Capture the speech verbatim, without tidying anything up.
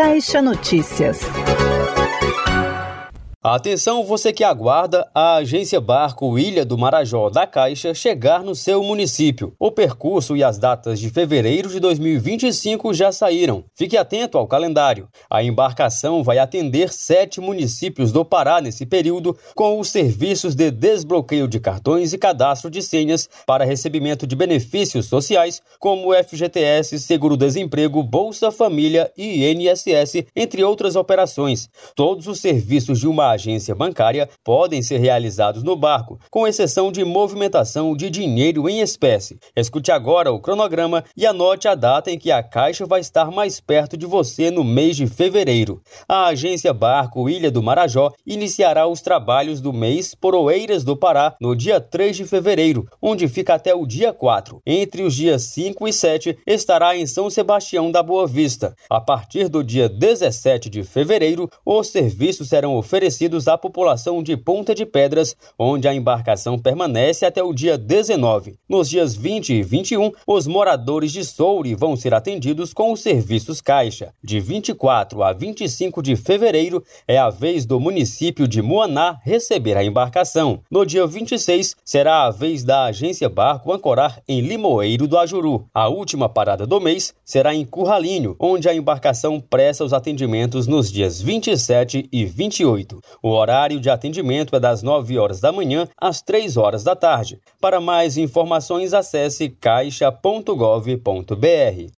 Caixa Notícias. Atenção, você que aguarda a agência Barco Ilha do Marajó da Caixa chegar no seu município. O percurso e as datas de fevereiro de dois mil e vinte e cinco já saíram. Fique atento ao calendário. A embarcação vai atender sete municípios do Pará nesse período, com os serviços de desbloqueio de cartões e cadastro de senhas para recebimento de benefícios sociais, como F G T S, Seguro-Desemprego, Bolsa Família e I N S S, entre outras operações. Todos os serviços de uma agência bancária podem ser realizados no barco, com exceção de movimentação de dinheiro em espécie. Escute agora o cronograma e anote a data em que a Caixa vai estar mais perto de você no mês de fevereiro. A agência Barco Ilha do Marajó iniciará os trabalhos do mês por Oeiras do Pará no dia três de fevereiro, onde fica até o dia quatro. Entre os dias cinco e sete estará em São Sebastião da Boa Vista. A partir do dia dezessete de fevereiro, os serviços serão oferecidos à população de Ponta de Pedras, onde a embarcação permanece até o dia dezenove. Nos dias vinte e vinte e um, os moradores de Soure vão ser atendidos com os serviços Caixa. De vinte e quatro a vinte e cinco de fevereiro, é a vez do município de Muaná receber a embarcação. No dia vinte e seis, será a vez da agência Barco ancorar em Limoeiro do Ajuru. A última parada do mês será em Curralinho, onde a embarcação presta os atendimentos nos dias vinte e sete e vinte e oito. O horário de atendimento é das nove horas da manhã às três horas da tarde. Para mais informações, acesse caixa ponto gov ponto br.